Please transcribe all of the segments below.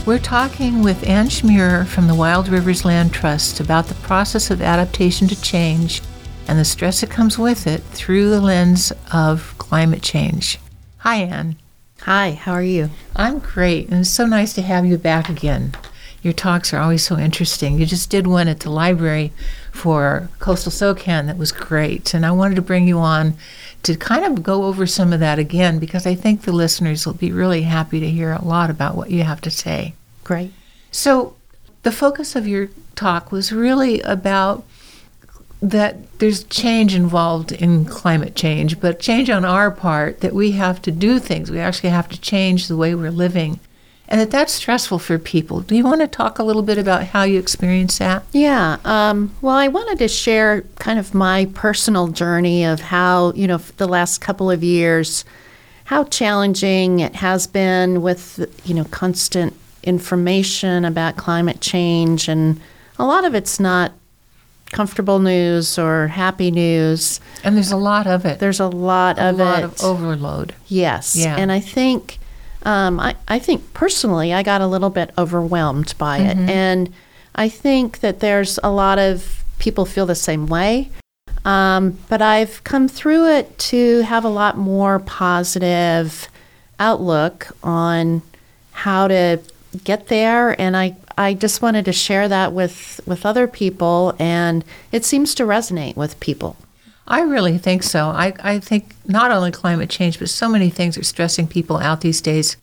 We're talking with Ann Schmuir from the Wild Rivers Land Trust about the process of adaptation to change and the stress that comes with it through the lens of climate change. Hi, Ann. Hi, how are you? I'm great, and it's so nice to have you back again. Your talks are always so interesting. You just did one at the library for Coastal SoCan that was great, and I wanted to bring you on to kind of go over some of that again because I think the listeners will be really happy to hear a lot about what you have to say. Great. So the focus of your talk was really about that there's change involved in climate change, but change on our part, that we have to do things. We actually have to change the way we're living, and that's stressful for people. Do you want to talk a little bit about how you experience that? Yeah. Well, I wanted to share kind of my personal journey of how, the last couple of years, how challenging it has been with, constant information about climate change. And a lot of it's not comfortable news or happy news. And there's a lot of it. There's a lot of overload. Yes. Yeah. And I think, I think personally, I got a little bit overwhelmed by it. And I think that there's a lot of people feel the same way. But I've come through it to have a lot more positive outlook on how to get there. And I just wanted to share that with other people. And it seems to resonate with people. I really think so. I think not only climate change, but so many things are stressing people out these days.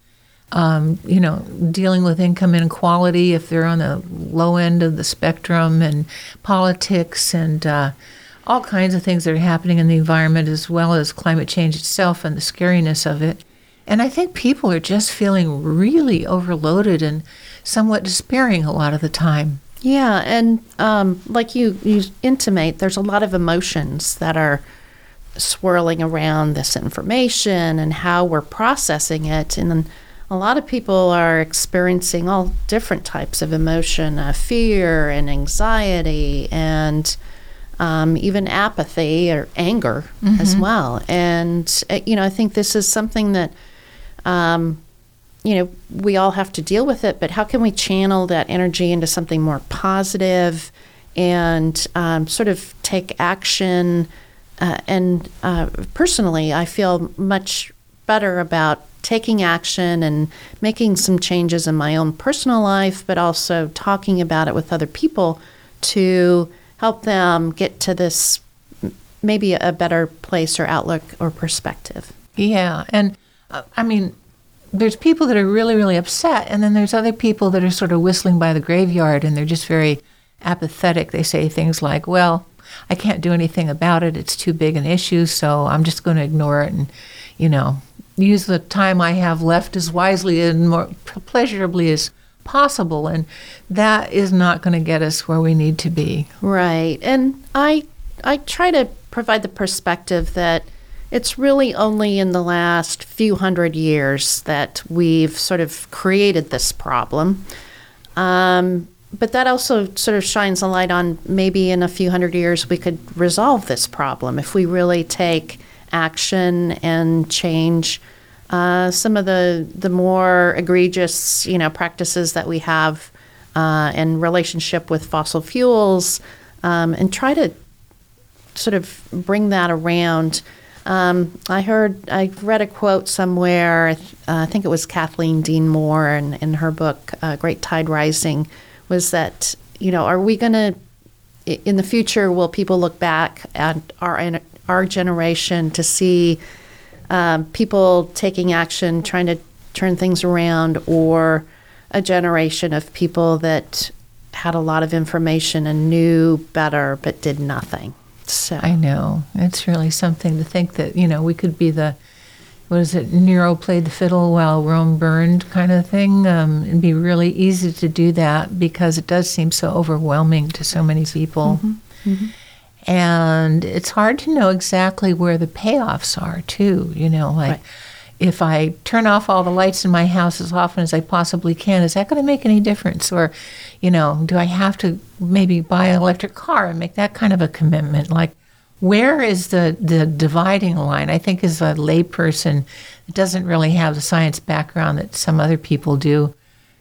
Dealing with income inequality if they're on the low end of the spectrum, and politics, and all kinds of things that are happening in the environment, as well as climate change itself and the scariness of it. And I think people are just feeling really overloaded and somewhat despairing a lot of the time. Yeah, and like you intimate, there's a lot of emotions that are swirling around this information and how we're processing it. And a lot of people are experiencing all different types of emotion, fear and anxiety, and even apathy or anger as well. And, I think this is something that, we all have to deal with it, but how can we channel that energy into something more positive and sort of take action? And personally, I feel much better about taking action and making some changes in my own personal life, but also talking about it with other people to help them get to this maybe a better place or outlook or perspective. Yeah, and there's people that are really, really upset, and then there's other people that are sort of whistling by the graveyard, and they're just very apathetic. They say things like, well, I can't do anything about it. It's too big an issue, so I'm just going to ignore it and, use the time I have left as wisely and more pleasurably as possible. And that is not going to get us where we need to be. Right. And I try to provide the perspective that it's really only in the last few hundred years that we've sort of created this problem. But that also sort of shines a light on maybe in a few hundred years we could resolve this problem if we really take action and change some of the more egregious, practices that we have in relationship with fossil fuels, and try to sort of bring that around. I read a quote somewhere, I think it was Kathleen Dean Moore in her book, Great Tide Rising, was that, are we going to, in the future, will people look back at our generation to see people taking action, trying to turn things around, or a generation of people that had a lot of information and knew better but did nothing? So I know. It's really something to think that, we could be Nero played the fiddle while Rome burned kind of thing. It'd be really easy to do that because it does seem so overwhelming to so many people. And it's hard to know exactly where the payoffs are, too. Right. If I turn off all the lights in my house as often as I possibly can, is that going to make any difference? Or, do I have to maybe buy an electric car and make that kind of a commitment? Like, where is the dividing line? I think as a layperson that doesn't really have the science background that some other people do,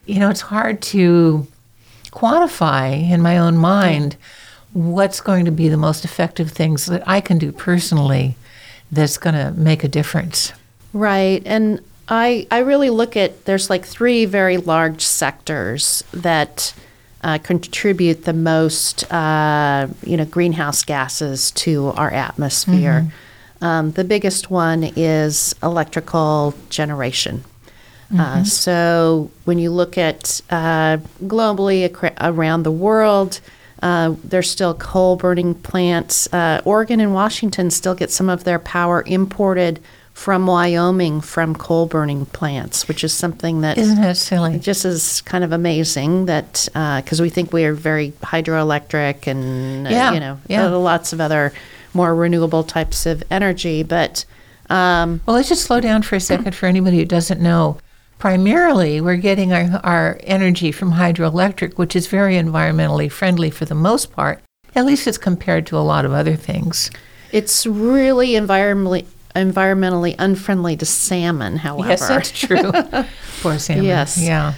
it's hard to quantify in my own mind what's going to be the most effective things that I can do personally that's going to make a difference. Right. And I really look at, there's like three very large sectors that contribute the most, greenhouse gases to our atmosphere. The biggest one is electrical generation. So when you look at globally around the world, there's still coal burning plants. Oregon and Washington still get some of their power imported from Wyoming from coal burning plants, which is something that Isn't that silly? just is kind of amazing that because we think we are very hydroelectric and lots of other more renewable types of energy. But Well, let's just slow down for a second for anybody who doesn't know. Primarily, we're getting our energy from hydroelectric, which is very environmentally friendly for the most part. At least it's compared to a lot of other things. it's really environmentally unfriendly to salmon, however. Yes, that's true. Poor salmon. Yes. Yeah.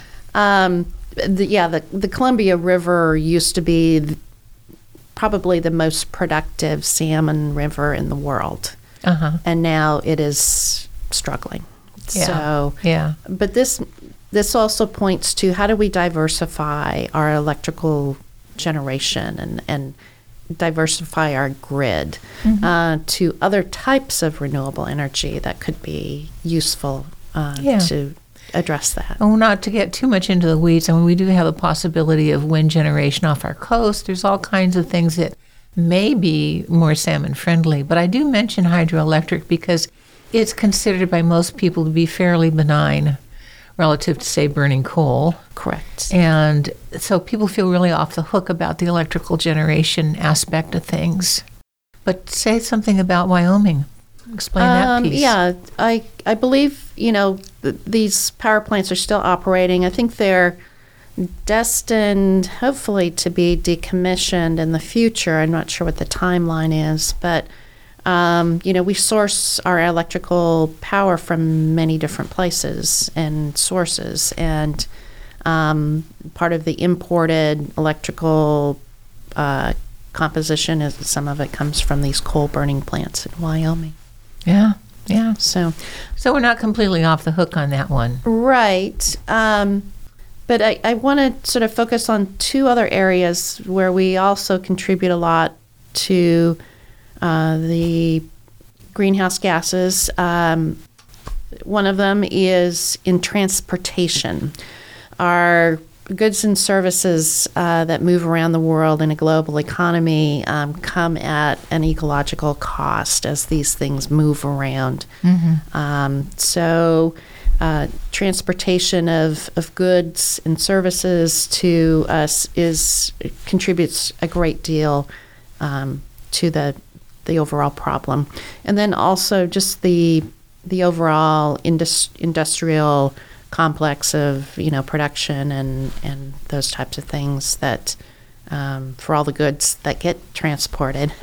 The Columbia River used to be probably the most productive salmon river in the world. And now it is struggling. Yeah. So, yeah. but this also points to how do we diversify our electrical generation and diversify our grid to other types of renewable energy that could be useful to address that. Oh, not to get too much into the weeds. I mean, we do have the possibility of wind generation off our coast. There's all kinds of things that may be more salmon friendly. But I do mention hydroelectric because it's considered by most people to be fairly benign relative to, say, burning coal. Correct. And so people feel really off the hook about the electrical generation aspect of things. But say something about Wyoming. Explain that piece. Yeah, I believe, these power plants are still operating. I think they're destined, hopefully, to be decommissioned in the future. I'm not sure what the timeline is, but we source our electrical power from many different places and sources, and part of the imported electrical composition is some of it comes from these coal burning plants in Wyoming. Yeah, yeah. So we're not completely off the hook on that one. Right. But I want to sort of focus on two other areas where we also contribute a lot to the greenhouse gases. One of them is in transportation. Our goods and services that move around the world in a global economy come at an ecological cost as these things move around. So transportation of goods and services to us contributes a great deal to the overall problem. And then also just the overall industrial complex of production and those types of things that for all the goods that get transported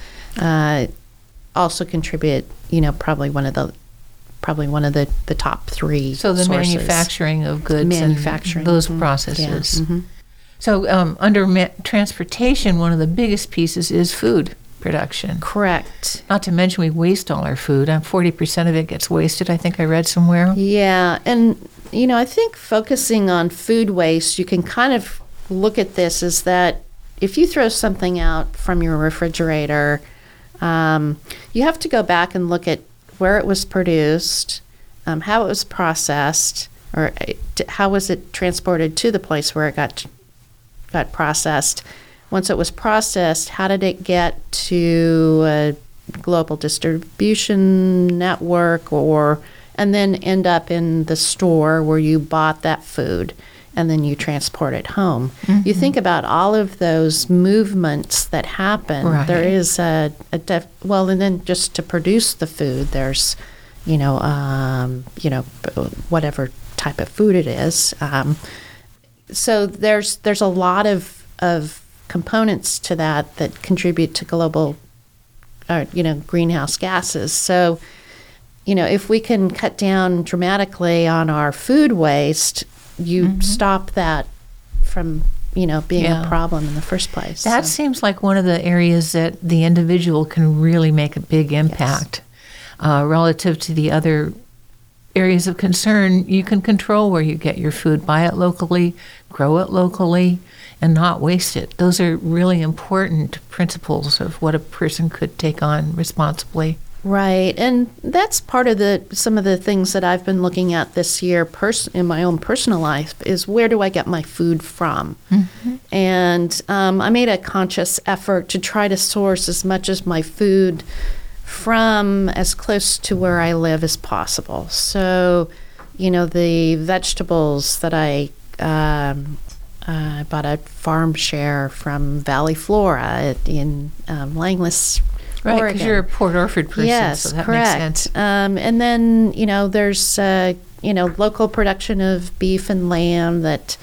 also contribute probably one of the top three so the sources. manufacturing of goods and those processes. Yeah. So under transportation, one of the biggest pieces is food production. Correct. Not to mention we waste all our food. 40% of it gets wasted, I think I read somewhere. Yeah, and I think focusing on food waste, you can kind of look at this as that if you throw something out from your refrigerator, you have to go back and look at where it was produced, how it was processed, or how was it transported to the place where it got processed. Once it was processed, how did it get to a global distribution network and then end up in the store where you bought that food and then you transport it home. You think about all of those movements that happen. Right. There is and then just to produce the food, there's, whatever type of food it is. So there's a lot of components to that contribute to global, greenhouse gases. So, if we can cut down dramatically on our food waste, you stop that from, being a problem in the first place. That seems like one of the areas that the individual can really make a big impact. Relative to the other areas of concern, you can control where you get your food, buy it locally, grow it locally, and not waste it. Those are really important principles of what a person could take on responsibly. Right, and that's part of some of the things that I've been looking at this year in my own personal life is where do I get my food from? And I made a conscious effort to try to source as much as my food from as close to where I live as possible. So, the vegetables that I bought a farm share from Valley Flora in Langless, Right, Oregon. because you're a Port Orford person, Yes, so that correct. makes sense. And then, there's, local production of beef and lamb that,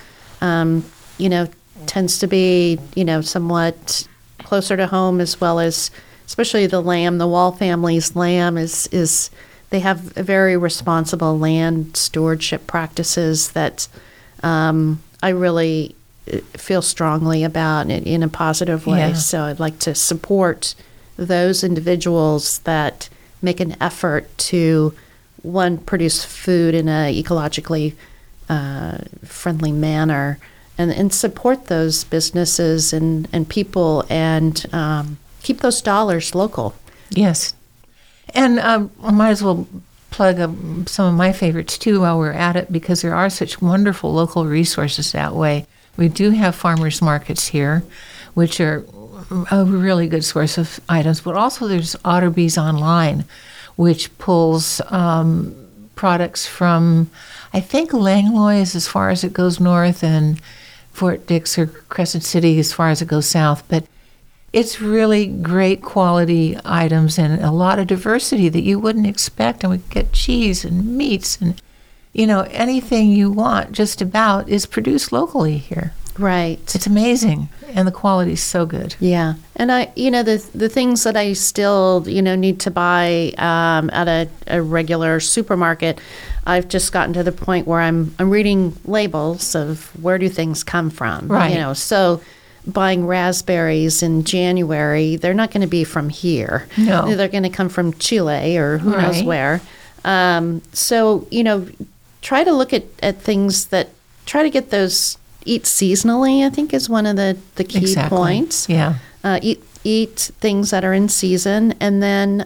tends to be, somewhat closer to home, as well as, especially the lamb. The Wall family's lamb is they have a very responsible land stewardship practices that I really feel strongly about in a positive way. Yeah. So I'd like to support those individuals that make an effort to, one, produce food in a ecologically friendly manner, and support those businesses and people, and keep those dollars local. Yes. And I might as well plug some of my favorites too while we're at it, because there are such wonderful local resources that way. We do have farmers markets here, which are a really good source of items, but also there's Otterbees Online, which pulls products from, I think Langlois is as far as it goes north, and Fort Dix or Crescent City as far as it goes south. But it's really great quality items and a lot of diversity that you wouldn't expect. And we get cheese and meats and, anything you want just about is produced locally here. Right. It's amazing. And the quality is so good. Yeah. And the things that I still, need to buy at a regular supermarket, I've just gotten to the point where I'm reading labels of where do things come from. Right. So buying raspberries in January, they're not going to be from here. No. They're going to come from Chile or who knows Right. where. So, try to look at things that try to get those. Eat seasonally, I think, is one of the key Exactly. points. Yeah. Eat things that are in season, and then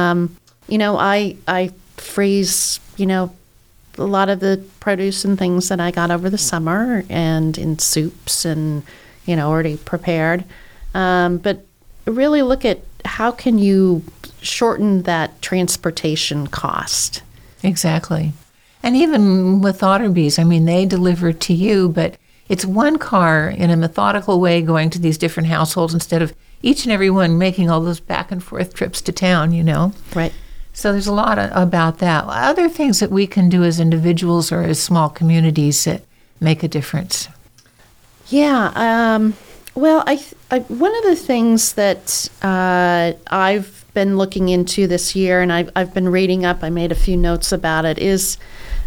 I freeze a lot of the produce and things that I got over the summer, and in soups and already prepared. But really look at how can you shorten that transportation cost. Exactly. And even with Otterbees, they deliver to you, but it's one car in a methodical way going to these different households instead of each and every one making all those back and forth trips to town, Right. So there's a lot about that. Other things that we can do as individuals or as small communities that make a difference. Yeah. Well, I one of the things that I've been looking into this year, and I've been reading up, I made a few notes about it, is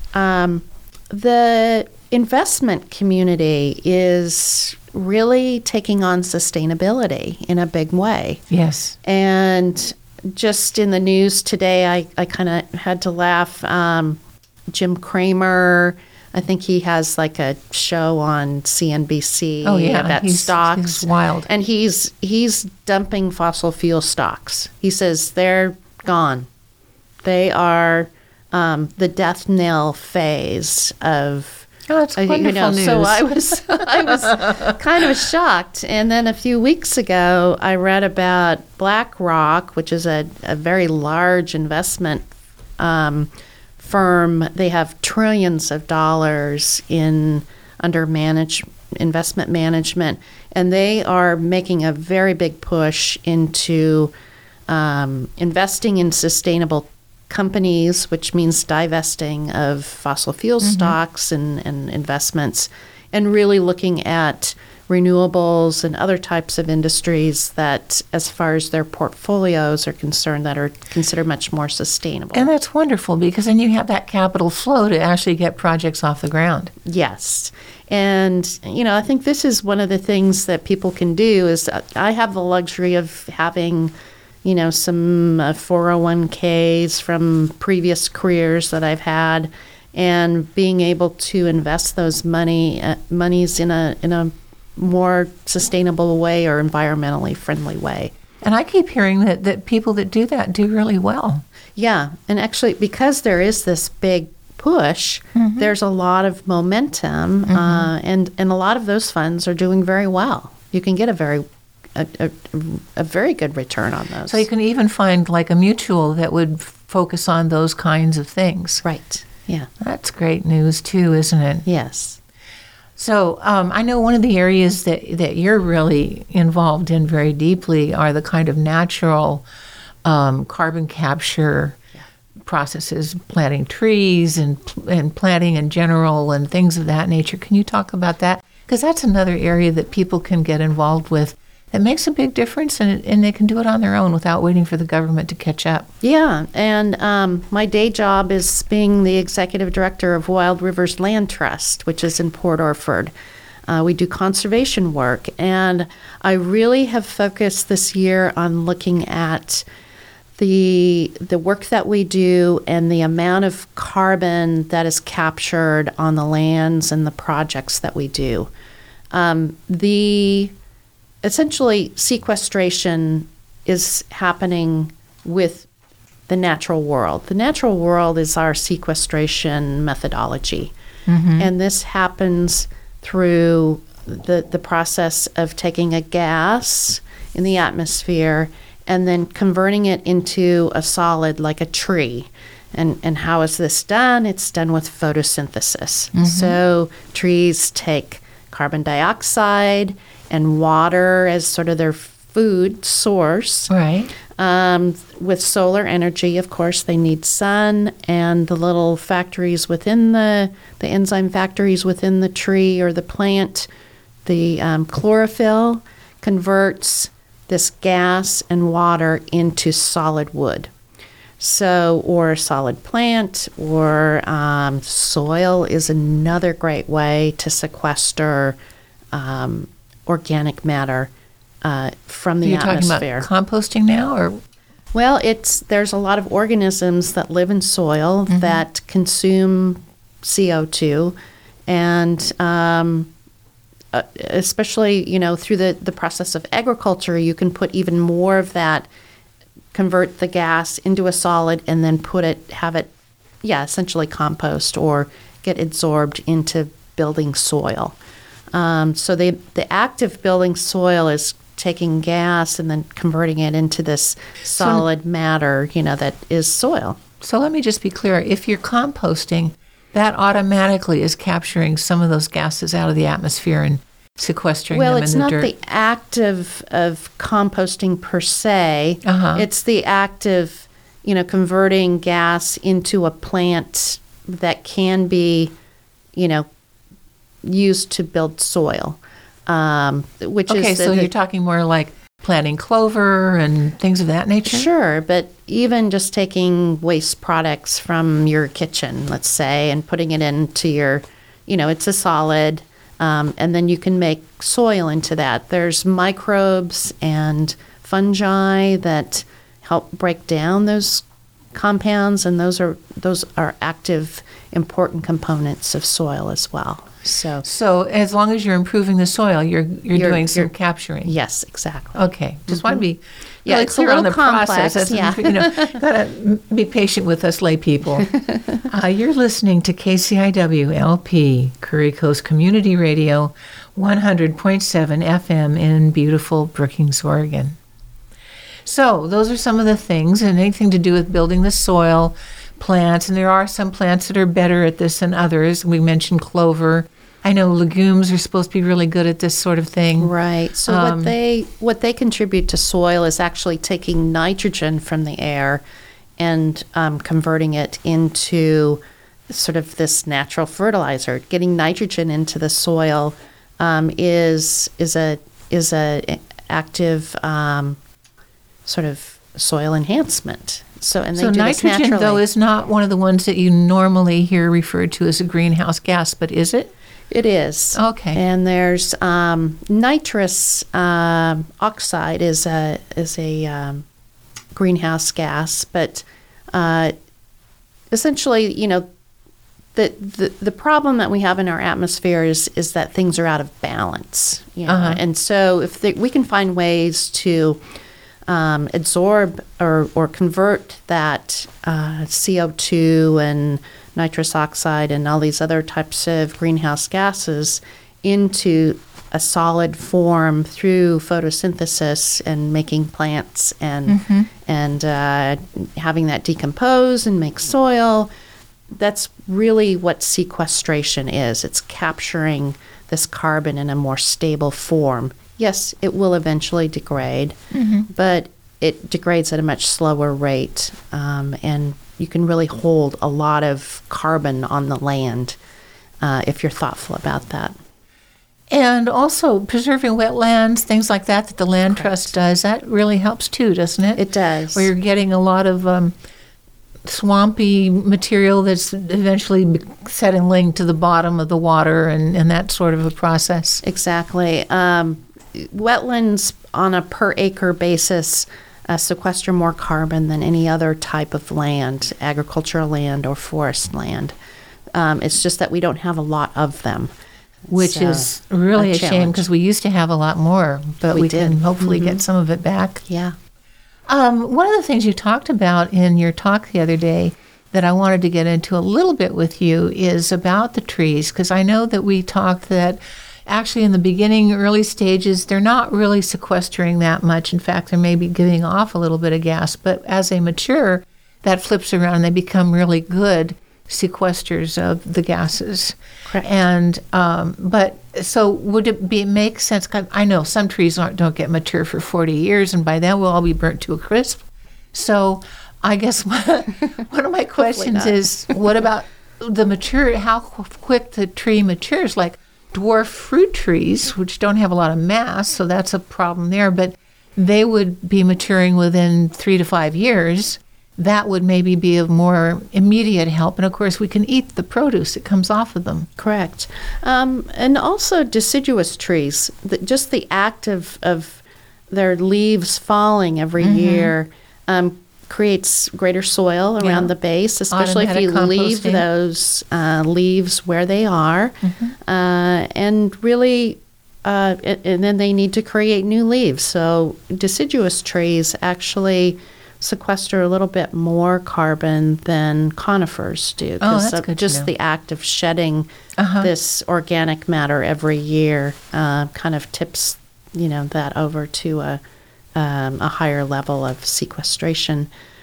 the investment community is really taking on sustainability in a big way. Yes. And just in the news today, I kind of had to laugh. Jim Cramer, I think he has like a show on CNBC about stocks. He's wild. And he's dumping fossil fuel stocks. He says they're gone. They are the death knell phase of. Oh, it's wonderful news. So I was kind of shocked. And then a few weeks ago, I read about BlackRock, which is a very large investment firm. They have trillions of dollars under investment management, and they are making a very big push into investing in sustainable companies, which means divesting of fossil fuel stocks and investments, and really looking at renewables and other types of industries that, as far as their portfolios are concerned, that are considered much more sustainable. And that's wonderful because then you have that capital flow to actually get projects off the ground. Yes. And, I think this is one of the things that people can do is I have the luxury of having, some 401ks from previous careers that I've had and being able to invest those monies in a more sustainable way or environmentally friendly way. And I keep hearing that people that do that do really well. Yeah. And actually, because there is this big push, there's a lot of momentum, and a lot of those funds are doing very well. You can get a very good return on those. So you can even find like a mutual that would focus on those kinds of things. Right. Yeah. That's great news too, isn't it? Yes. So I know one of the areas that you're really involved in very deeply are the kind of natural carbon capture processes, planting trees and planting in general and things of that nature. Can you talk about that? Because that's another area that people can get involved with that makes a big difference, and they can do it on their own without waiting for the government to catch up. Yeah, and my day job is being the executive director of Wild Rivers Land Trust, which is in Port Orford. We do conservation work, and I really have focused this year on looking at the work that we do and the amount of carbon that is captured on the lands and the projects that we do. Essentially, sequestration is happening with the natural world. The natural world is our sequestration methodology. And this happens through the process of taking a gas in the atmosphere and then converting it into a solid like a tree. And how is this done? It's done with photosynthesis. So trees take carbon dioxide and water as sort of their food source. Right. With solar energy, of course, they need sun, and the little factories within the enzyme factories within the tree or the plant, the chlorophyll converts this gas and water into solid wood. So, or solid plant, or soil is another great way to sequester organic matter from the atmosphere. You're talking about composting now, or? Well, there's a lot of organisms that live in soil that consume CO2, and especially through the process of agriculture, you can put even more of that, convert the gas into a solid, and then have it essentially compost or get absorbed into building soil. So the act of building soil is taking gas and then converting it into this solid matter, that is soil. So let me just be clear. If you're composting, that automatically is capturing some of those gases out of the atmosphere and sequestering them in the dirt. Well, it's not the act of composting per se. It's the act of, converting gas into a plant that can be, used to build soil, which is... Okay, so you're talking more like planting clover and things of that nature? Sure, but even just taking waste products from your kitchen, let's say, and putting it into your, it's a solid, and then you can make soil into that. There's microbes and fungi that help break down those compounds, and those are active, important components of soil as well. So as long as you're improving the soil, you're doing some capturing. Yes, exactly. Okay, just want to be really it's clear a on the little process. complex, Gotta be patient with us lay people. You're listening to KCIW LP, Curry Coast Community Radio, 100.7 FM in beautiful Brookings, Oregon. So those are some of the things, and anything to do with building the soil, plants, and there are some plants that are better at this than others. We mentioned clover. I know legumes are supposed to be really good at this sort of thing. Right. So what they contribute to soil is actually taking nitrogen from the air and converting it into sort of this natural fertilizer. Getting nitrogen into the soil is a active sort of soil enhancement. So, and they So do this nitrogen, naturally. though, is not one of the ones that you normally hear referred to as a greenhouse gas, but is it? It is. Okay. And there's nitrous oxide is a greenhouse gas, but essentially, the problem that we have in our atmosphere is that things are out of balance. And so if we can find ways to absorb or convert that CO2 and nitrous oxide and all these other types of greenhouse gases into a solid form through photosynthesis and making plants and having that decompose and make soil. That's really what sequestration is. It's capturing this carbon in a more stable form. Yes, it will eventually degrade, but it degrades at a much slower rate, and you can really hold a lot of carbon on the land if you're thoughtful about that. And also preserving wetlands, things like that the Land Trust does, that really helps too, doesn't it? It does. Where you're getting a lot of swampy material that's eventually settling to the bottom of the water and that sort of a process. Exactly. Wetlands on a per acre basis sequester more carbon than any other type of land, agricultural land or forest land. It's just that we don't have a lot of them. Which is really a shame challenge. because we used to have a lot more, but we did. can hopefully get some of it back. Yeah. One of the things you talked about in your talk the other day that I wanted to get into a little bit with you is about the trees, because I know that we talked that actually in the beginning, early stages, they're not really sequestering that much. In fact, they're maybe giving off a little bit of gas, but as they mature, that flips around and they become really good sequesters of the gases. Correct. And but so would it make sense? 'Cause I know some trees don't get mature for 40 years, and by then we'll all be burnt to a crisp. So I guess one of my questions not. is, what about the mature? How quick the tree matures? Like dwarf fruit trees, which don't have a lot of mass, so that's a problem there. But they would be maturing within 3 to 5 years. That would maybe be of more immediate help. And of course, we can eat the produce that comes off of them. Correct. And also deciduous trees, just the act of their leaves falling every year creates greater soil around the base, especially if you Automatic leave composting. those leaves where they are. And really, and then they need to create new leaves. So deciduous trees actually sequester a little bit more carbon than conifers do. Oh, that's good to just know. the act of shedding this organic matter every year kind of tips, that over to a higher level of sequestration.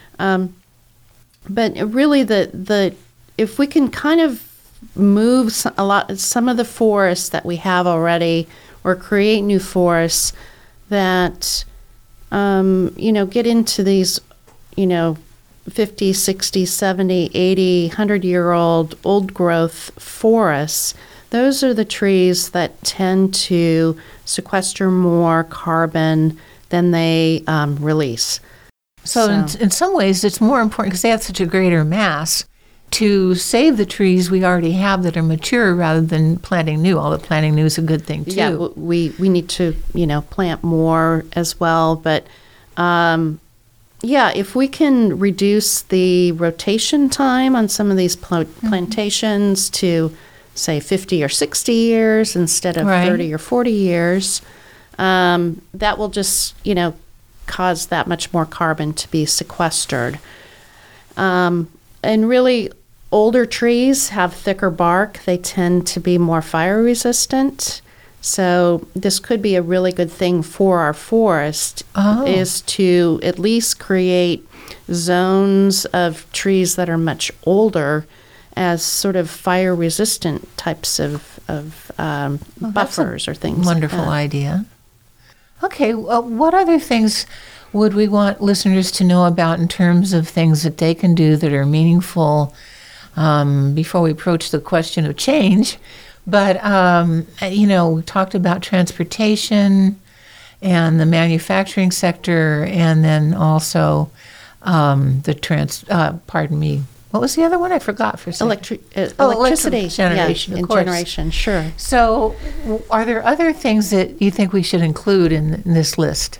But really, if we can kind of move some of the forests that we have already, or create new forests that get into these, 50, 60, 70, 80, 100-year-old old growth forests, those are the trees that tend to sequester more carbon than they release. So in some ways, it's more important because they have such a greater mass to save the trees we already have that are mature rather than planting new. Although planting new is a good thing too. Yeah, we need to plant more as well. But if we can reduce the rotation time on some of these plantations to say 50 or 60 years instead of 30 or 40 years, that will just cause that much more carbon to be sequestered. And really, older trees have thicker bark. They tend to be more fire resistant. So this could be a really good thing for our forest, is to at least create zones of trees that are much older as sort of fire resistant types of buffers or things. Wonderful like that. idea. Okay, what other things would we want listeners to know about in terms of things that they can do that are meaningful before we approach the question of change. But, we talked about transportation and the manufacturing sector, and then also what was the other one? I forgot for a second. Electricity generation, yeah, of course. Generation, sure. So, are there other things that you think we should include in this list?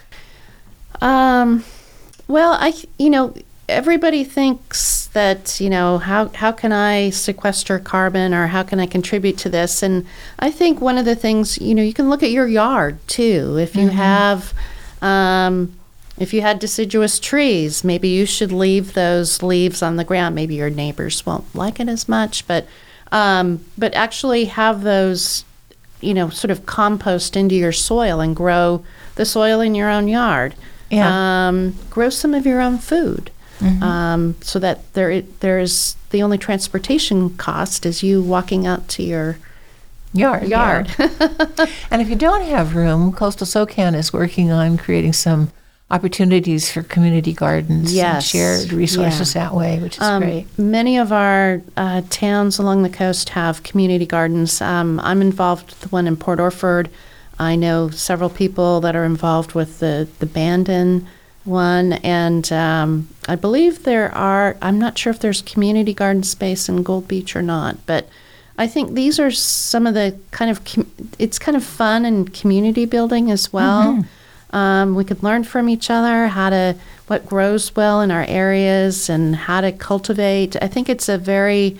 Well, everybody thinks that, how can I sequester carbon or how can I contribute to this? And I think one of the things, you can look at your yard too. If you have, if you had deciduous trees, maybe you should leave those leaves on the ground. Maybe your neighbors won't like it as much, but actually have those, sort of compost into your soil and grow the soil in your own yard. Yeah. Grow some of your own food. So that there's the only transportation cost is you walking out to your yard. Yeah. And if you don't have room, Coastal SoCan is working on creating some opportunities for community gardens and shared resources that way, which is great. Many of our towns along the coast have community gardens. I'm involved with the one in Port Orford. I know several people that are involved with the Bandon one, and I believe I'm not sure if there's community garden space in Gold Beach or not, but I think these are some of the it's kind of fun and community building as well. We could learn from each other what grows well in our areas and how to cultivate. I think it's a very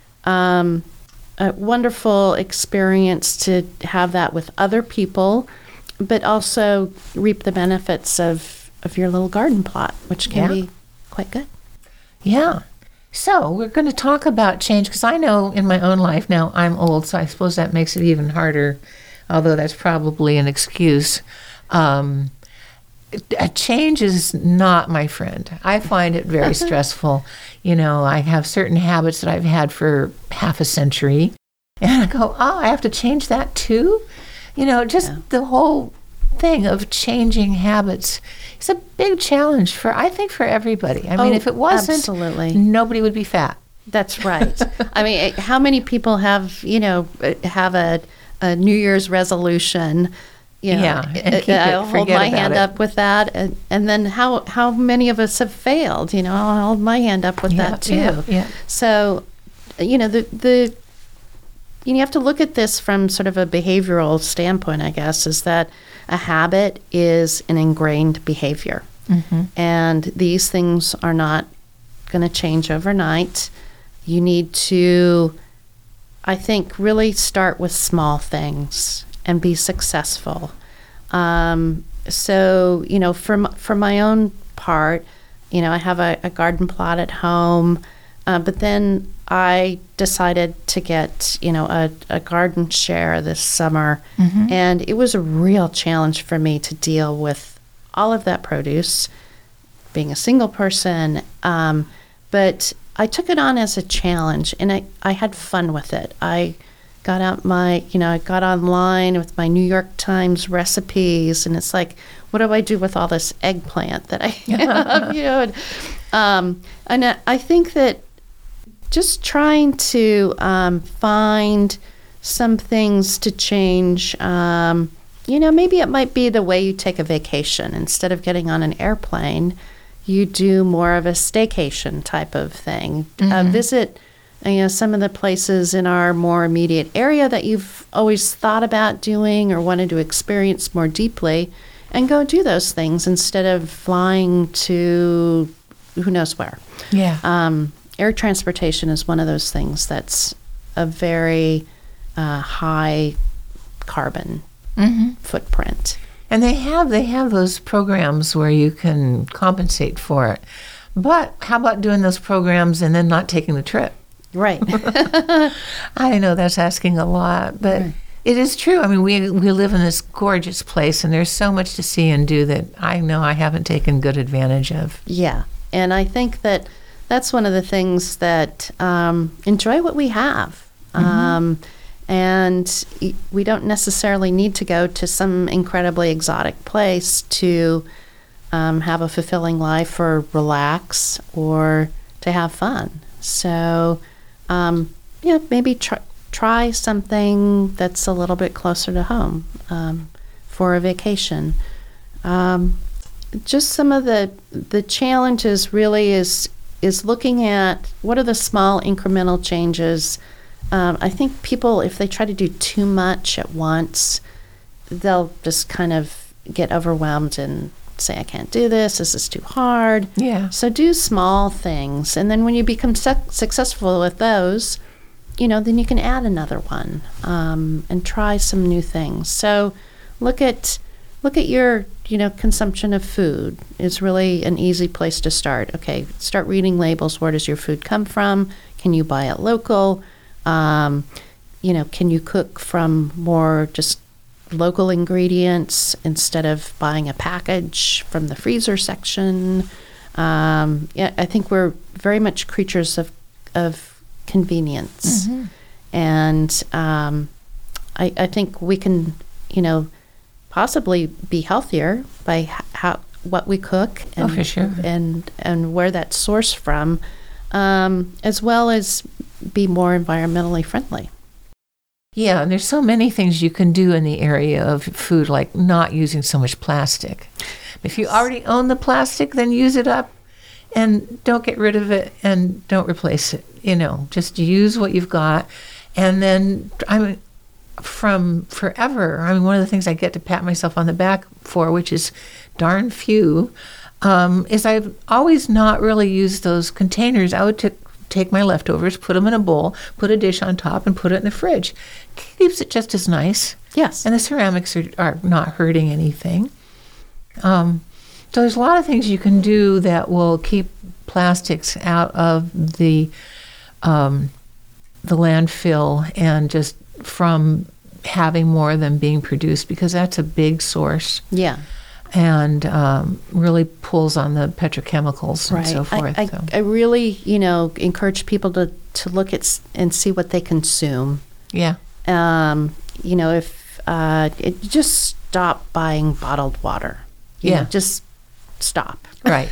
a wonderful experience to have that with other people, but also reap the benefits of your little garden plot, which can be quite good. Yeah. So we're going to talk about change, because I know in my own life now, I'm old, so I suppose that makes it even harder, although that's probably an excuse. A change is not my friend. I find it very stressful. I have certain habits that I've had for half a century, and I go, I have to change that too? The whole thing of changing habits is a big challenge for everybody. I mean, if it wasn't, absolutely, nobody would be fat. That's right. I mean, how many people have a New Year's resolution? I'll hold my hand up with that, and then how many of us have failed? I'll hold my hand up with that too. Yeah. So, you have to look at this from sort of a behavioral standpoint, I guess, is that a habit is an ingrained behavior. And these things are not going to change overnight. You need to, I think, really start with small things and be successful. So, for my own part, I have a garden plot at home, but then I decided to get, a garden share this summer, and it was a real challenge for me to deal with all of that produce, being a single person, but I took it on as a challenge, and I had fun with it. I got out I got online with my New York Times recipes, and it's like, what do I do with all this eggplant that I have? And I think that just trying to find some things to change, maybe it might be the way you take a vacation. Instead of getting on an airplane, you do more of a staycation type of thing. Visit some of the places in our more immediate area that you've always thought about doing or wanted to experience more deeply, and go do those things instead of flying to who knows where. Air transportation is one of those things that's a very high carbon footprint. And they have those programs where you can compensate for it. But how about doing those programs and then not taking the trip? Right. I know that's asking a lot, but it is true. I mean, we live in this gorgeous place, and there's so much to see and do that I know I haven't taken good advantage of. Yeah, and I think that's one of the things that enjoy what we have. And we don't necessarily need to go to some incredibly exotic place to have a fulfilling life or relax or to have fun. So maybe try something that's a little bit closer to home for a vacation. Just some of the challenges really is looking at what are the small incremental changes. I think people, if they try to do too much at once, they'll just kind of get overwhelmed and say, I can't do this is too hard. Yeah. So do small things. And then when you become successful with those, then you can add another one and try some new things. So look at your, consumption of food is really an easy place to start. Okay, start reading labels. Where does your food come from? Can you buy it local? Can you cook from more just local ingredients instead of buying a package from the freezer section? I think we're very much creatures of convenience. Mm-hmm. And I think we can, possibly be healthier by what we cook and, for sure. and where that's sourced from, as well as be more environmentally friendly. Yeah, and there's so many things you can do in the area of food, like not using so much plastic. If you already own the plastic, then use it up and don't get rid of it and don't replace it. Just use what you've got. And then, from forever, one of the things I get to pat myself on the back for, which is darn few, is I've always not really used those containers. I would take my leftovers, put them in a bowl, put a dish on top, and put it in the fridge. Keeps it just as nice. Yes. And the ceramics are not hurting anything. So there's a lot of things you can do that will keep plastics out of the landfill and just from having more of them being produced, because that's a big source. Yeah. And really pulls on the petrochemicals and so forth. I really, encourage people to look at and see what they consume. Yeah. If just stop buying bottled water. Just stop. Right.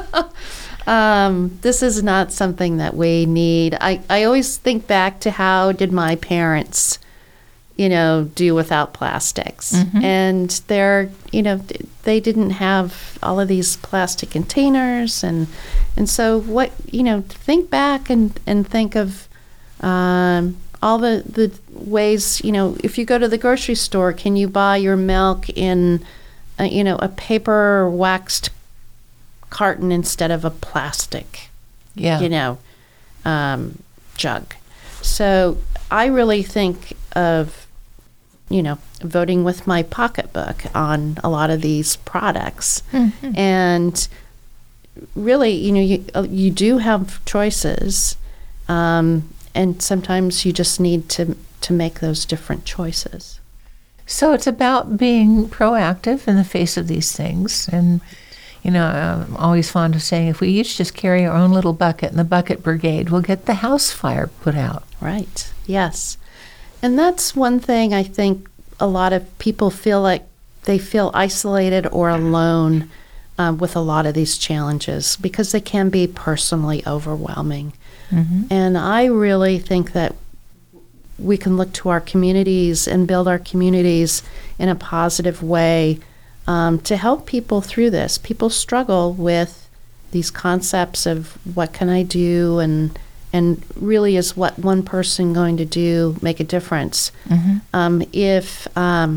This is not something that we need. I always think back to how did my parents, do without plastics. Mm-hmm. And they didn't have all of these plastic containers. And so think back and think of all the ways, if you go to the grocery store, can you buy your milk in, a paper waxed carton instead of a plastic, jug. So I really think of, voting with my pocketbook on a lot of these products. Mm-hmm. And really, you do have choices, and sometimes you just need to make those different choices. So it's about being proactive in the face of these things. And I'm always fond of saying, if we each just carry our own little bucket in the bucket brigade, we'll get the house fire put out. Right. Yes. And that's one thing I think a lot of people feel like they feel isolated or alone with a lot of these challenges, because they can be personally overwhelming. Mm-hmm. And I really think that we can look to our communities and build our communities in a positive way to help people through this. People struggle with these concepts of what can I do, and really is what one person going to do make a difference. Mm-hmm. If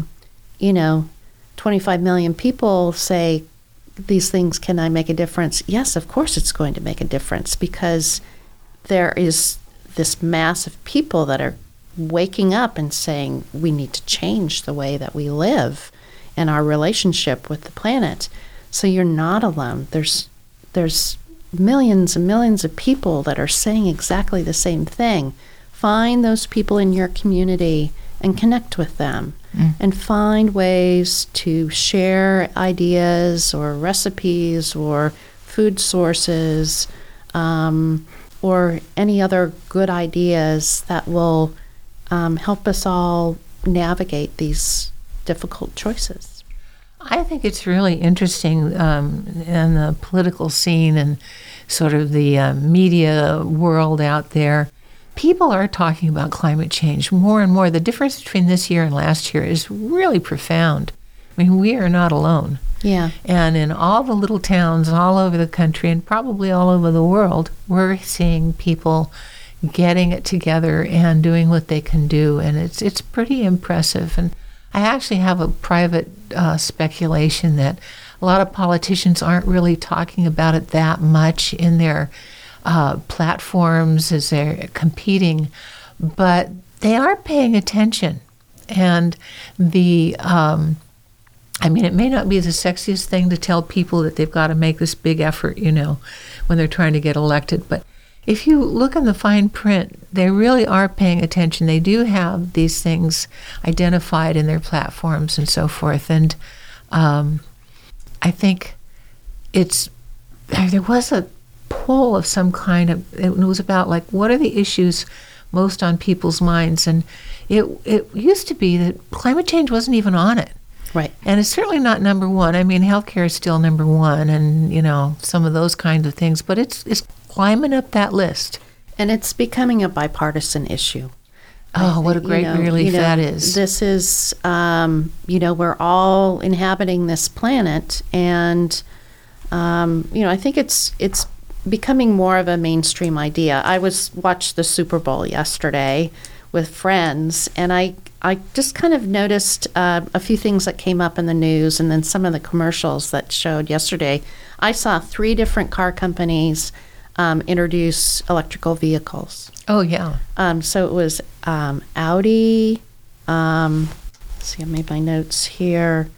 25 million people say these things, can I make a difference? Yes, of course it's going to make a difference, because there is this mass of people that are waking up and saying we need to change the way that we live and our relationship with the planet. So you're not alone. There's millions and millions of people that are saying exactly the same thing. Find those people in your community and connect with them, and find ways to share ideas or recipes or food sources, or any other good ideas that will help us all navigate these difficult choices. I think it's really interesting in the political scene and sort of the media world out there, people are talking about climate change more and more. The difference between this year and last year is really profound. I mean, we are not alone. Yeah. And in all the little towns all over the country and probably all over the world, we're seeing people getting it together and doing what they can do. And it's pretty impressive. And I actually have a private speculation that a lot of politicians aren't really talking about it that much in their platforms as they're competing, but they are paying attention. And it may not be the sexiest thing to tell people that they've got to make this big effort, when they're trying to get elected. But if you look in the fine print, they really are paying attention. They do have these things identified in their platforms and so forth. And I think there was a poll of some kind it was about like, what are the issues most on people's minds? And it used to be that climate change wasn't even on it. Right. And it's certainly not number one. I mean, healthcare is still number one and, some of those kinds of things, but it's climbing up that list. And it's becoming a bipartisan issue. Oh, what a great relief that is. This is, we're all inhabiting this planet, and, I think it's becoming more of a mainstream idea. I watched the Super Bowl yesterday with friends, and I just kind of noticed a few things that came up in the news, and then some of the commercials that showed yesterday. I saw 3 different car companies introduce electrical vehicles. Oh, yeah. So it was Audi, let's see, I made my notes here,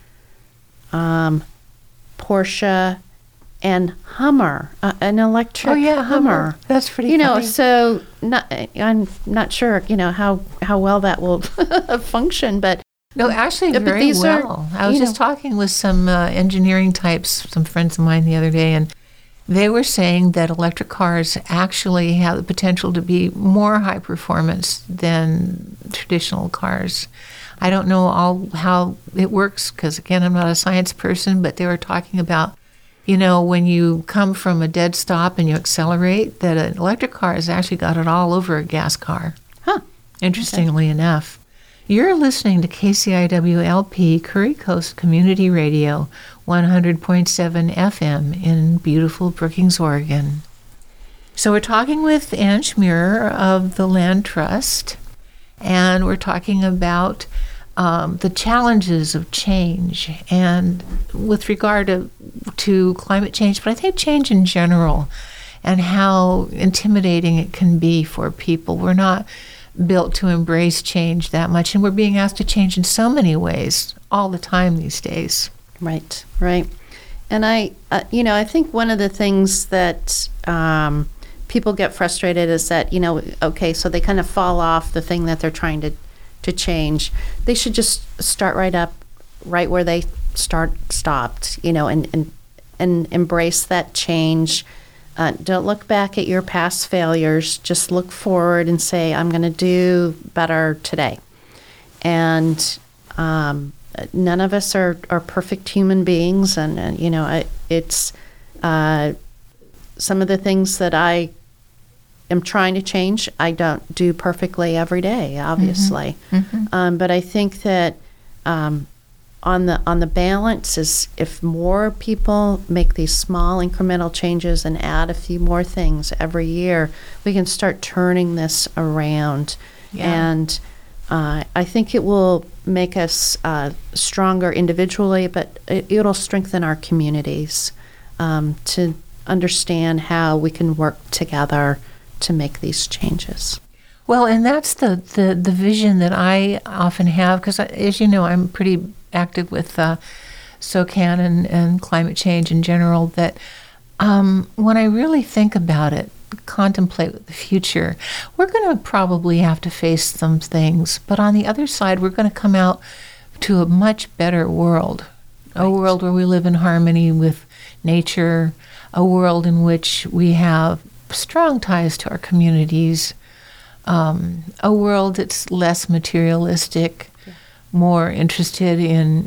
Porsche, and Hummer, an electric Hummer. That's pretty funny. So I'm not sure, how well that will function, but no, actually very well. I was just talking with some engineering types, some friends of mine the other day, and they were saying that electric cars actually have the potential to be more high performance than traditional cars. I don't know how it works because, again, I'm not a science person, but they were talking about, when you come from a dead stop and you accelerate, that an electric car has actually got it all over a gas car. Huh. Interestingly enough. You're listening to KCIW-LP Curry Coast Community Radio, 100.7 FM in beautiful Brookings, Oregon. So we're talking with Ann Schmurer of the Land Trust, and we're talking about the challenges of change and with regard to climate change, but I think change in general and how intimidating it can be for people. We're not built to embrace change that much, and we're being asked to change in so many ways all the time these days. Right. And I think one of the things that people get frustrated is that, so they kind of fall off the thing that they're trying to change. They should just start right where they stopped, and embrace that change. Don't look back at your past failures. Just look forward and say, I'm going to do better today. And none of us are perfect human beings. And it's some of the things that I am trying to change, I don't do perfectly every day, obviously. Mm-hmm. But I think that on the balance is if more people make these small incremental changes and add a few more things every year, we can start turning this around. Yeah. And I think it will make us stronger individually, but it'll strengthen our communities to understand how we can work together to make these changes. Well, and that's the vision that I often have, because as you know, I'm pretty active with SOCAN and climate change in general, that when I really think about it, contemplate the future, we're going to probably have to face some things, but on the other side, we're going to come out to a much better world, right. A world where we live in harmony with nature, a world in which we have strong ties to our communities, a world that's less materialistic, more interested in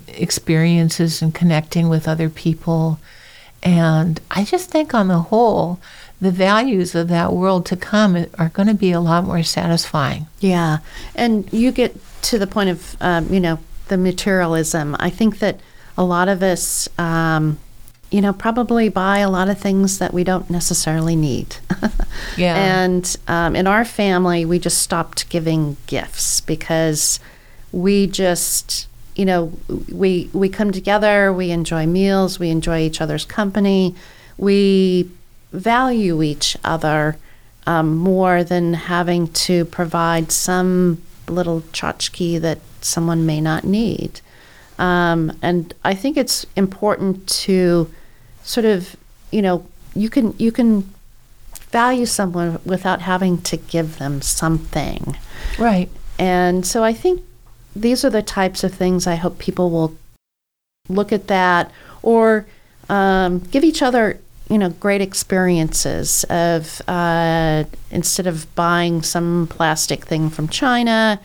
experiences and connecting with other people. And I just think on the whole the values of that world to come are going to be a lot more satisfying. Yeah. And you get to the point of, the materialism. I think that a lot of us, probably buy a lot of things that we don't necessarily need. Yeah. And in our family, we just stopped giving gifts because we just, we come together, we enjoy meals, we enjoy each other's company, we value each other more than having to provide some little tchotchke that someone may not need. And I think it's important to sort of, you can value someone without having to give them something. Right. And so I think these are the types of things I hope people will look at that, or give each other, great experiences of, instead of buying some plastic thing from China,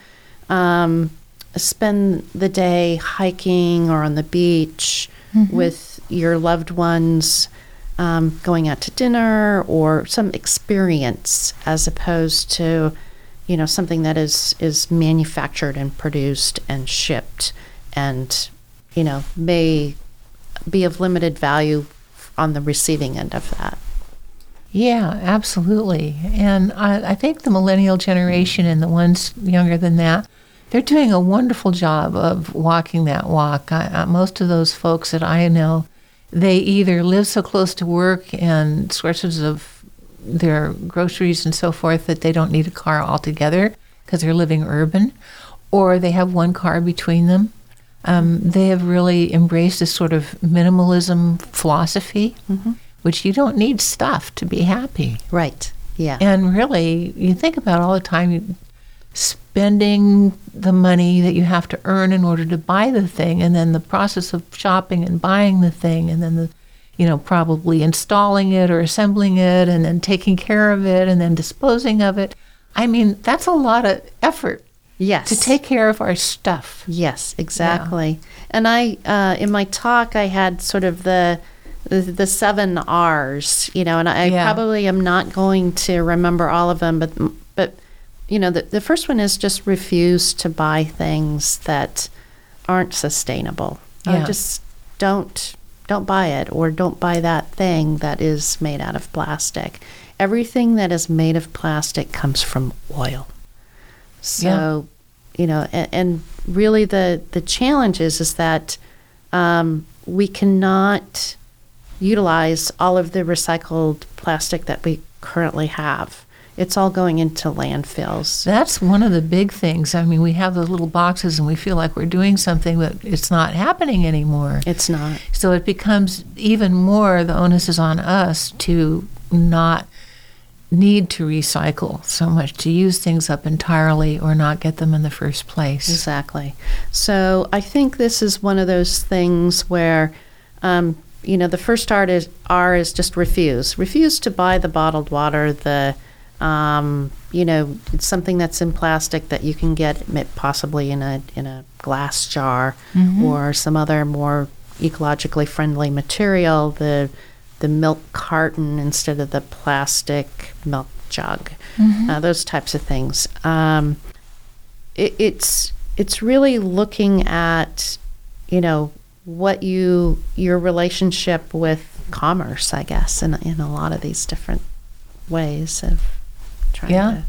spend the day hiking or on the beach with your loved ones, going out to dinner, or some experience as opposed to, something that is manufactured and produced and shipped and, may be of limited value on the receiving end of that. Yeah, absolutely. And I think the millennial generation and the ones younger than that, they're doing a wonderful job of walking that walk. Most of those folks that I know, they either live so close to work and sources of their groceries and so forth that they don't need a car altogether because they're living urban, or they have one car between them. They have really embraced this sort of minimalism philosophy, which you don't need stuff to be happy. Right. Yeah. And really, you think about all the time spending the money that you have to earn in order to buy the thing, and then the process of shopping and buying the thing, and then probably installing it or assembling it, and then taking care of it, and then disposing of it. I mean, that's a lot of effort. Yes. To take care of our stuff. Yes, exactly. Yeah. And I, in my talk, I had sort of the 7 R's, and I probably am not going to remember all of them, but the first one is just refuse to buy things that aren't sustainable. Yeah. Just don't buy it, or don't buy that thing that is made out of plastic. Everything that is made of plastic comes from oil. So, and really the challenge is that we cannot utilize all of the recycled plastic that we currently have. It's all going into landfills. That's one of the big things. I mean, we have those little boxes and we feel like we're doing something, but it's not happening anymore. It's not. So it becomes even more, the onus is on us to not need to recycle so much, to use things up entirely or not get them in the first place. Exactly. So I think this is one of those things where, the first R is just refuse. Refuse to buy the bottled water, it's something that's in plastic that you can get possibly in a glass jar, or some other more ecologically friendly material, the milk carton instead of the plastic milk jug, those types of things. It's really looking at, what your relationship with commerce, I guess, in a lot of these different ways of trying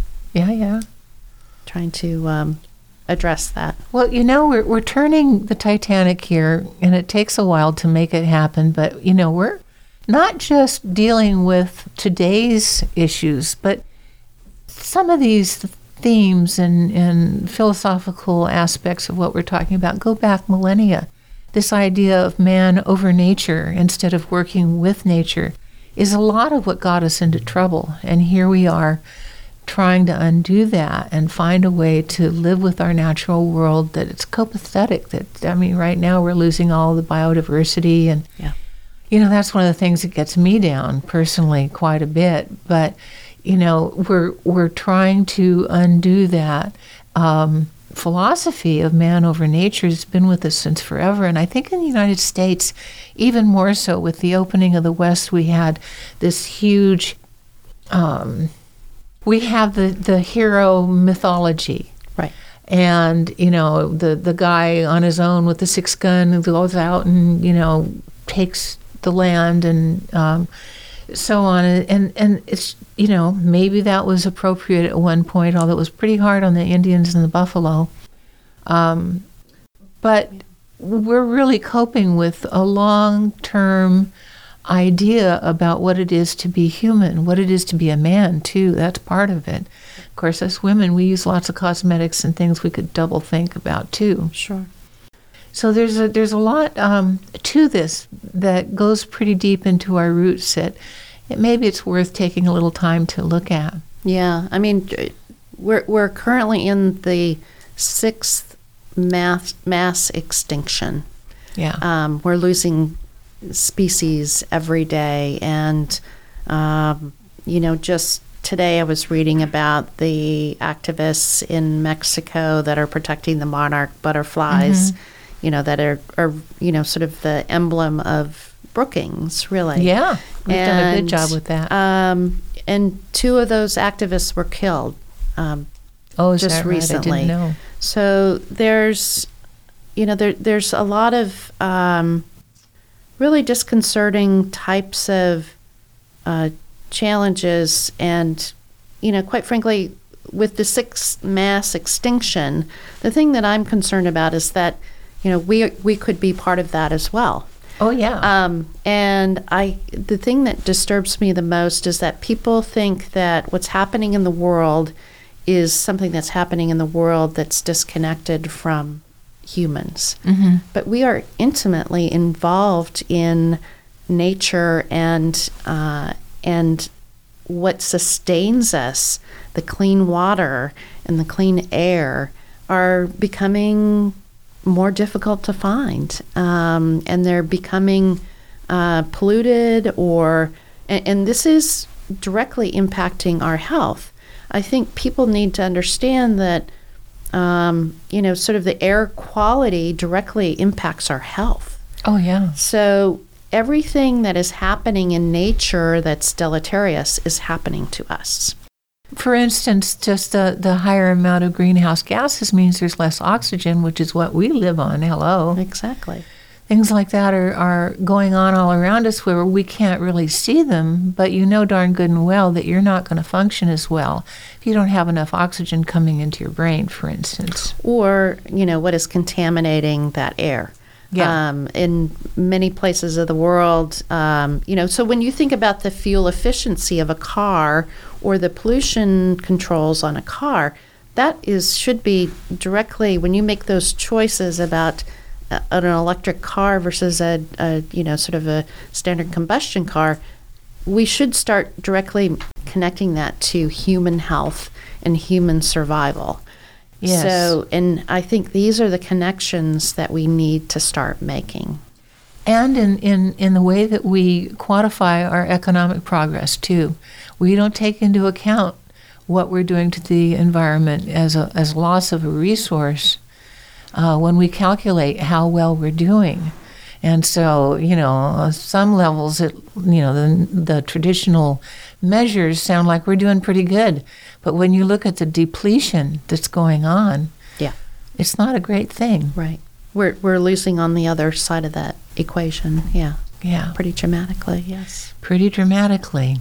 to address that. Well, we're turning the Titanic here, and it takes a while to make it happen, but we're not just dealing with today's issues, but some of these themes and philosophical aspects of what we're talking about go back millennia. This idea of man over nature instead of working with nature is a lot of what got us into trouble. And here we are trying to undo that and find a way to live with our natural world that it's copacetic. Right now we're losing all the biodiversity, and that's one of the things that gets me down personally quite a bit. But we're trying to undo that philosophy of man over nature. Has been with us since forever, and I think in the United States, even more so with the opening of the West, we had this huge we have the hero mythology. Right. And, the guy on his own with the 6 gun who goes out and, takes the land and so on. And it's, maybe that was appropriate at one point, although it was pretty hard on the Indians and the buffalo. But we're really coping with a long-term idea about what it is to be human, what it is to be a man, too. That's part of it. Of course, as women, we use lots of cosmetics and things we could double think about, too. Sure. So there's a lot to this that goes pretty deep into our roots that maybe it's worth taking a little time to look at. Yeah, I mean, we're currently in the 6th mass extinction. Yeah. We're losing species every day, and just today I was reading about the activists in Mexico that are protecting the monarch butterflies. That are sort of the emblem of Brookings, really. Yeah, we've done a good job with that. And 2 of those activists were killed is just that recently. Right? I didn't know. So there's a lot of really disconcerting types of challenges, and quite frankly, with the 6th mass extinction, the thing that I'm concerned about is that we could be part of that as well. Oh yeah. And the thing that disturbs me the most is that people think that what's happening in the world is something that's happening in the world that's disconnected from humans. But we are intimately involved in nature, and what sustains us, the clean water and the clean air, are becoming more difficult to find, and they're becoming polluted, and this is directly impacting our health. I think people need to understand that sort of the air quality directly impacts our health. Oh yeah. So everything that is happening in nature that's deleterious is happening to us. For instance, just the higher amount of greenhouse gases means there's less oxygen, which is what we live on. Hello. Exactly. Things like that are going on all around us where we can't really see them, but you know darn good and well that you're not going to function as well if you don't have enough oxygen coming into your brain, for instance. Or, what is contaminating that air. Yeah. In many places of the world, so when you think about the fuel efficiency of a car or the pollution controls on a car, that should be directly, when you make those choices about an electric car versus a sort of a standard combustion car, we should start directly connecting that to human health and human survival. Yes. So, and I think these are the connections that we need to start making. And in the way that we quantify our economic progress, too. We don't take into account what we're doing to the environment as loss of a resource when we calculate how well we're doing. And so, some levels, the traditional measures sound like we're doing pretty good. But when you look at the depletion that's going on, yeah, it's not a great thing. Right. We're losing on the other side of that equation. Yeah. Yeah. Pretty dramatically, yes. Pretty dramatically.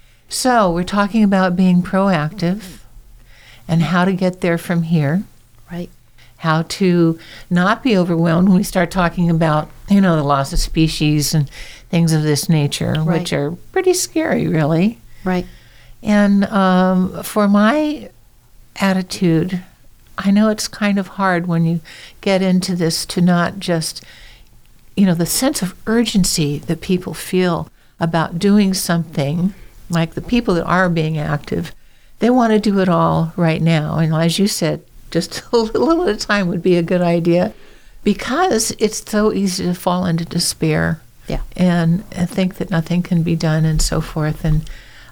So we're talking about being proactive and how to get there from here. Right. How to not be overwhelmed when we start talking about, the loss of species and things of this nature, Right. which are pretty scary, really. Right. And for my attitude, I know it's kind of hard when you get into this to not just, the sense of urgency that people feel about doing something, like the people that are being active, they want to do it all right now. And as you said, just a little at a time would be a good idea, because it's so easy to fall into despair. Yeah. And think that nothing can be done and so forth. And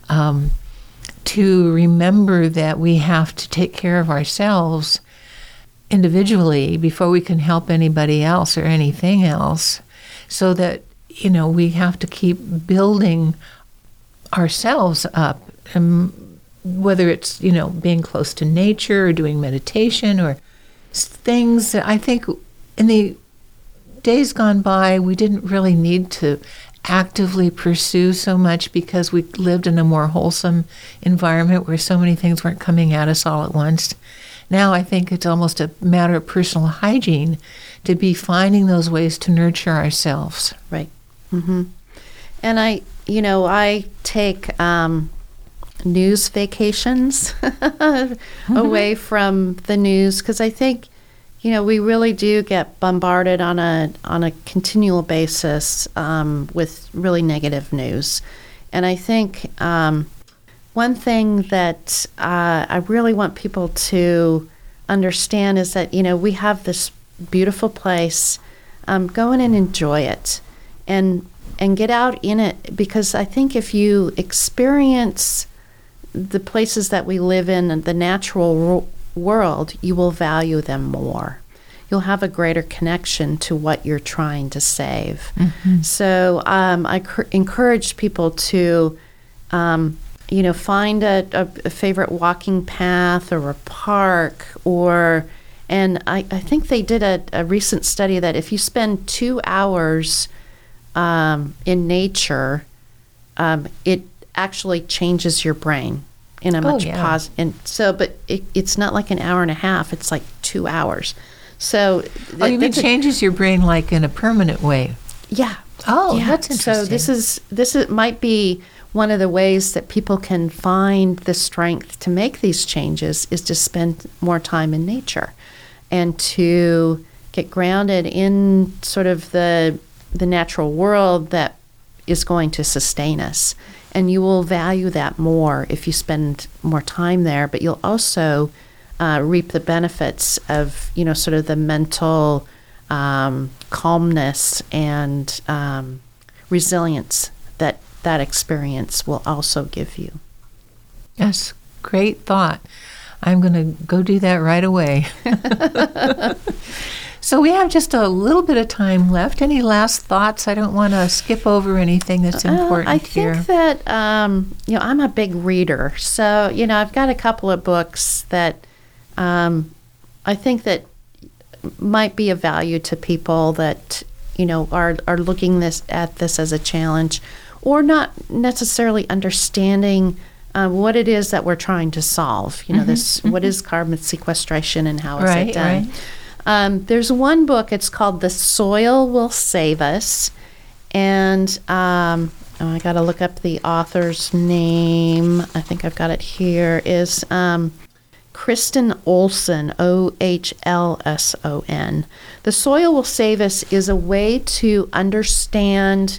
to remember that we have to take care of ourselves individually before we can help anybody else or anything else, so that we have to keep building ourselves up whether it's, being close to nature or doing meditation or things that I think in the days gone by, we didn't really need to actively pursue so much because we lived in a more wholesome environment where so many things weren't coming at us all at once. Now I think it's almost a matter of personal hygiene to be finding those ways to nurture ourselves. Right. Mm-hmm. And I take news vacations away from the news because I think, we really do get bombarded on a continual basis with really negative news. And I think one thing that I really want people to understand is that, we have this beautiful place. Go in and enjoy it and get out in it, because I think if you experience the places that we live in and the natural world, you will value them more. You'll have a greater connection to what you're trying to save. Mm-hmm. So I encourage people to, find a favorite walking path or a park, and I think they did a recent study that if you spend 2 hours in nature, it actually changes your brain in a much positive. And so, but it's not like an hour and a half; it's like 2 hours. So, you mean changes your brain like in a permanent way? Yeah. Oh, yeah. That's interesting. So this might be one of the ways that people can find the strength to make these changes is to spend more time in nature, and to get grounded in sort of the natural world that is going to sustain us. And you will value that more if you spend more time there, but you'll also reap the benefits of, sort of the mental calmness and resilience that experience will also give you. Yes, great thought. I'm going to go do that right away. So we have just a little bit of time left. Any last thoughts? I don't want to skip over anything that's important here. I think that, I'm a big reader. So, I've got a couple of books that I think that might be of value to people that, are looking at this as a challenge, or not necessarily understanding what it is that we're trying to solve. What is carbon sequestration and how is it done? Right. There's one book, it's called The Soil Will Save Us, and I got to look up the author's name. I think I've got it here, is Kristen Olson, Ohlson. The Soil Will Save Us is a way to understand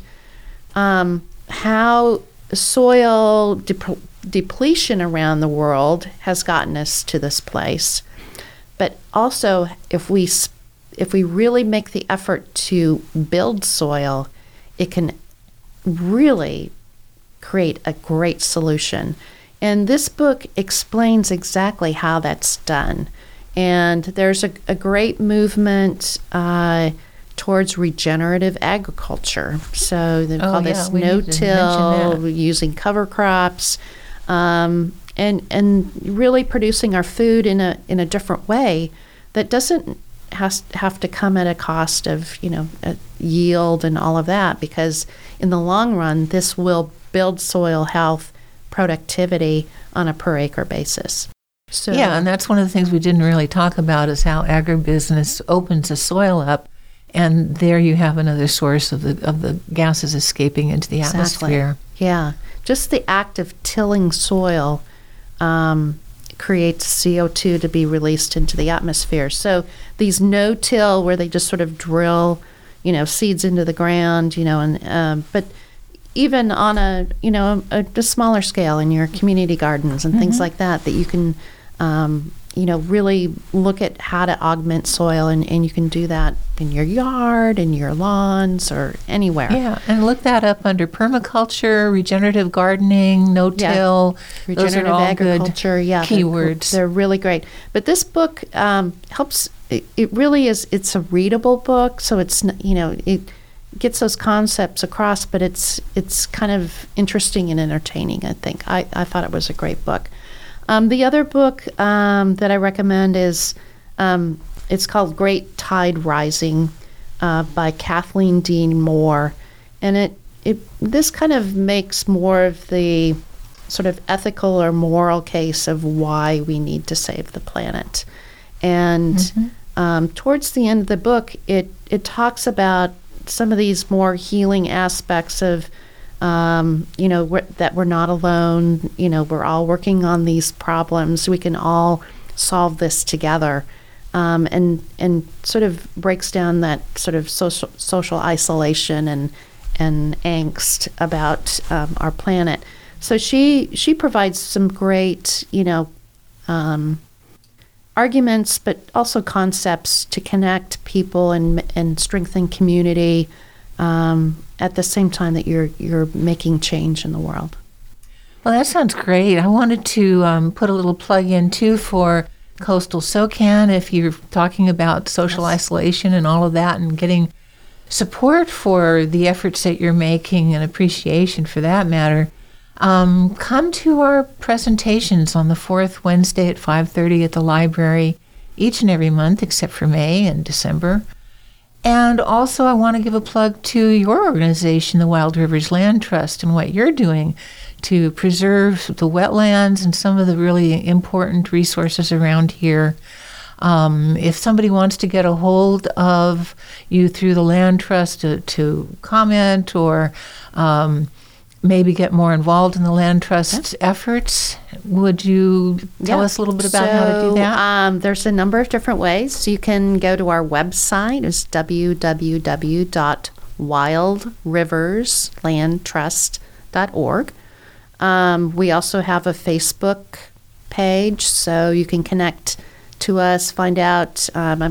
how soil depletion around the world has gotten us to this place. But also, if we really make the effort to build soil, it can really create a great solution. And this book explains exactly how that's done. And there's a great movement towards regenerative agriculture. So they call this no-till, using cover crops. And really producing our food in a different way that doesn't have to come at a cost of a yield and all of that, because in the long run this will build soil health, productivity on a per acre basis. So yeah, and that's one of the things we didn't really talk about is how agribusiness opens the soil up, and there you have another source of the gases escaping into the atmosphere. Yeah, just the act of tilling soil creates CO2 to be released into the atmosphere. So these no-till, where they just sort of drill, seeds into the ground, but even on a smaller scale in your community gardens and things like that you can, really look at how to augment soil, and you can do that in your yard, in your lawns, or anywhere. Yeah, and look that up under permaculture, regenerative gardening, no-till. Yeah. Regenerative agriculture, keywords. They're really great. But this book helps. It really is. It's a readable book, so it's gets those concepts across, but it's kind of interesting and entertaining, I think. I thought it was a great book. The other book that I recommend is, it's called Great Tide Rising by Kathleen Dean Moore. And this kind of makes more of the sort of ethical or moral case of why we need to save the planet. And towards the end of the book, it talks about some of these more healing aspects of, that we're not alone. We're all working on these problems. We can all solve this together, and sort of breaks down that sort of social isolation and angst about our planet. So she provides some great, arguments, but also concepts to connect people and strengthen community at the same time that you're making change in the world. Well, that sounds great. I wanted to put a little plug in, too, for Coastal SoCan, if you're talking about social isolation and all of that, and getting support for the efforts that you're making and appreciation for that matter. Come to our presentations on the fourth Wednesday at 5:30 at the library each and every month except for May and December. And also I want to give a plug to your organization, the Wild Rivers Land Trust, and what you're doing to preserve the wetlands and some of the really important resources around here. If somebody wants to get a hold of you through the Land Trust to comment or maybe get more involved in the Land Trust's efforts, would you tell us a little bit about how to do that? There's a number of different ways. So you can go to our website. It's www.wildriverslandtrust.org. We also have a Facebook page, so you can connect to us, find out.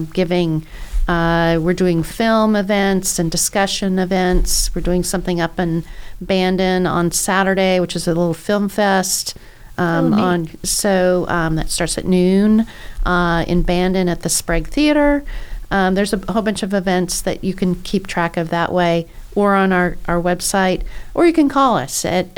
We're doing film events and discussion events. We're doing something up in Bandon on Saturday, which is a little film fest. That starts at noon in Bandon at the Sprague Theater. There's a whole bunch of events that you can keep track of that way, or on our website, or you can call us at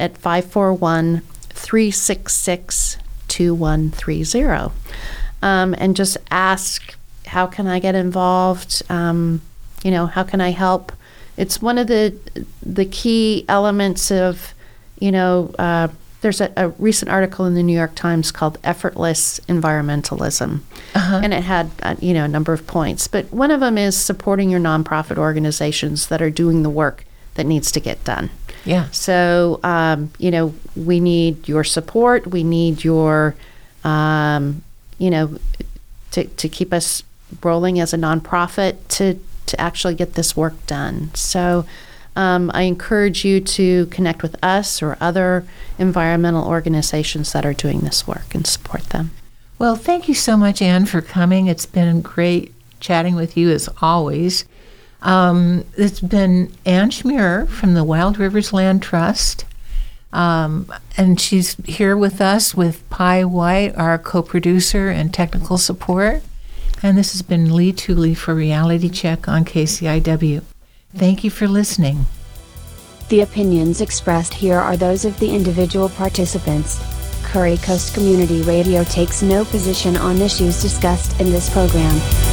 541-366-2130 and just ask, how can I get involved? How can I help? It's one of the key elements of, there's a recent article in the New York Times called Effortless Environmentalism. And it had, a number of points. But one of them is supporting your nonprofit organizations that are doing the work that needs to get done. Yeah. So, we need your support. We need your, to keep us rolling as a nonprofit to actually get this work done. So I encourage you to connect with us or other environmental organizations that are doing this work and support them. Well, thank you so much, Anne, for coming. It's been great chatting with you as always. It's been Anne Schmuir from the Wild Rivers Land Trust. And she's here with us with Pi White, our co-producer and technical support. And this has been Lee Tooley for Reality Check on KCIW. Thank you for listening. The opinions expressed here are those of the individual participants. Curry Coast Community Radio takes no position on issues discussed in this program.